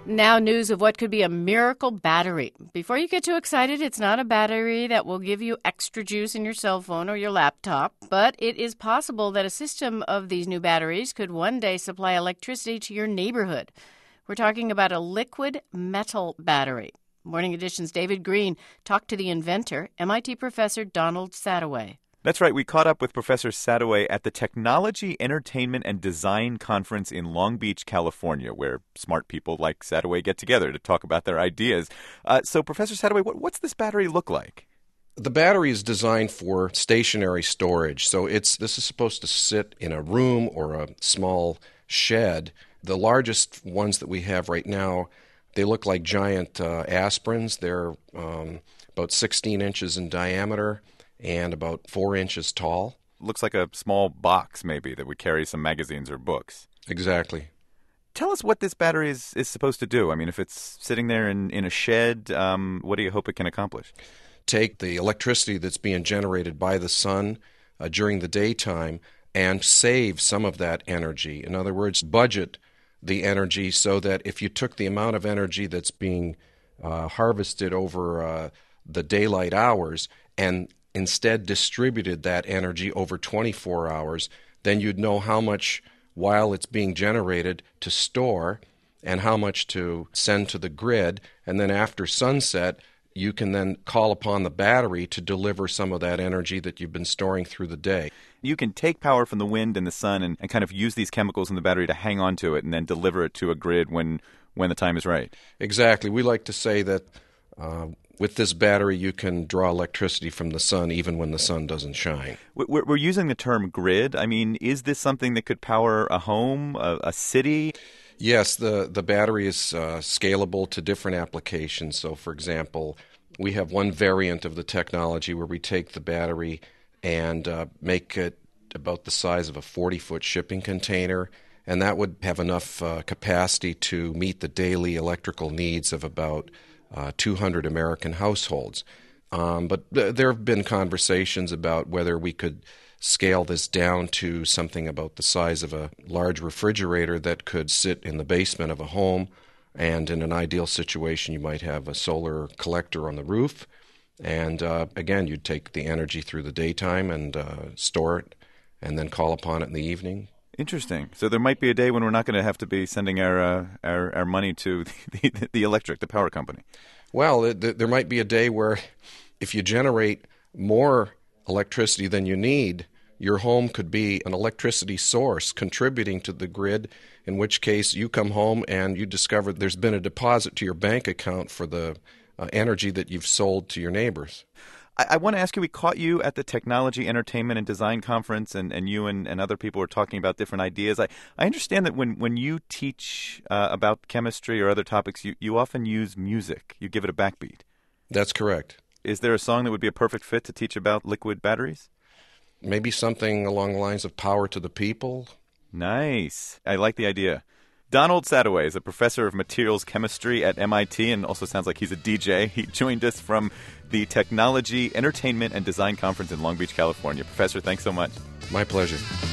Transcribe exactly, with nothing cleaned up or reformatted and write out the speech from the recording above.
Now news of what could be a miracle battery. Before you get too excited, it's not a battery that will give you extra juice in your cell phone or your laptop, but it is possible that a system of these new batteries could one day supply electricity to your neighborhood. We're talking about a liquid metal battery. Morning Edition's David Green talked to the inventor, M I T professor Donald Sadoway. That's right. We caught up with Professor Sadoway at the Technology, Entertainment, and Design Conference in Long Beach, California, where smart people like Sadoway get together to talk about their ideas. Uh, so, Professor Sadoway, what, what's this battery look like? The battery is designed for stationary storage. So it's this is supposed to sit in a room or a small shed. The largest ones that we have right now, they look like giant uh, aspirins. They're um, about sixteen inches in diameter and about four inches tall. Looks like a small box, maybe, that would carry some magazines or books. Exactly. Tell us what this battery is, is supposed to do. I mean, if it's sitting there in, in a shed, um, what do you hope it can accomplish? Take the electricity that's being generated by the sun uh, during the daytime and save some of that energy. In other words, budget the energy so that if you took the amount of energy that's being uh, harvested over uh, the daylight hours and instead distributed that energy over twenty-four hours, then you'd know how much while it's being generated to store and how much to send to the grid. And then after sunset, you can then call upon the battery to deliver some of that energy that you've been storing through the day. You can take power from the wind and the sun and, and kind of use these chemicals in the battery to hang on to it and then deliver it to a grid when, when the time is right. Exactly. We like to say that uh, with this battery, you can draw electricity from the sun even when the sun doesn't shine. We're, we're using the term grid. I mean, is this something that could power a home, a, a city? Yes, the, the battery is uh, scalable to different applications. So, for example, we have one variant of the technology where we take the battery and uh, make it about the size of a forty-foot shipping container, and that would have enough uh, capacity to meet the daily electrical needs of about Uh, two hundred American households. Um, but th- there have been conversations about whether we could scale this down to something about the size of a large refrigerator that could sit in the basement of a home, and in an ideal situation you might have a solar collector on the roof, and uh, again you'd take the energy through the daytime and uh, store it and then call upon it in the evening. Interesting. So there might be a day when we're not going to have to be sending our uh, our, our money to the, the, the electric, the power company. Well, th- th- there might be a day where if you generate more electricity than you need, your home could be an electricity source contributing to the grid, in which case you come home and you discover there's been a deposit to your bank account for the uh, energy that you've sold to your neighbors. I, I want to ask you, we caught you at the Technology, Entertainment, and Design Conference, and, and you and, and other people were talking about different ideas. I, I understand that when, when you teach uh, about chemistry or other topics, you, you often use music. You give it a backbeat. That's correct. Is there a song that would be a perfect fit to teach about liquid batteries? Maybe something along the lines of Power to the People. Nice. I like the idea. Donald Sadoway is a professor of materials chemistry at M I T and also sounds like he's a D J. He joined us from the Technology, Entertainment, and Design Conference in Long Beach, California. Professor, thanks so much. My pleasure.